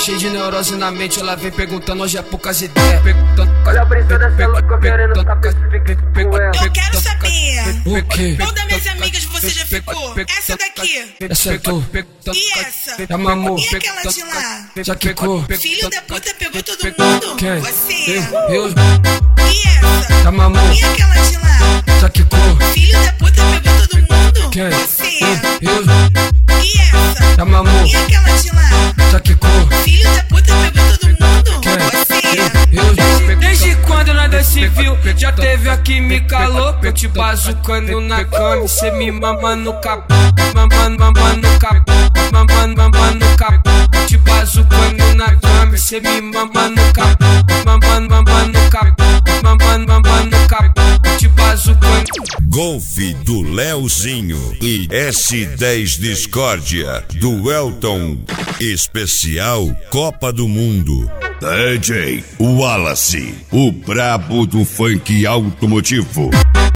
cheio de neurose na mente, ela vem perguntando hoje é poucas ideias. Olha a brisa dessa louca querendo saber se fica com ela. Eu quero saber. O quê? Qual das minhas amigas você já ficou? Essa daqui. Essa é tu. E essa? Já mamou. E aquela de lá? Já quicou. Filho da puta pegou todo mundo. Quem? Você. Eu. E essa? Já mamou. E aquela de lá? Já quicou. Filho da puta pegou todo mundo. Quem? Você. Eu. E essa? Já mamou. E aquela de lá? Já quicou. Filho da puta pegou todo mundo. Quem? Você. Desde quando nada se viu, já teve a química louca. Eu te bazucando na cama e cê me mama no capô. Mama no capô, mama no capô. Te bazucando na cama e cê me mama no capô. Mama no capô, mama no capô. Te bazucando. Golf do Leozinho e S10 Discórdia do Elton. Especial Copa do Mundo. DJ Wallace, o brabo do funk automotivo.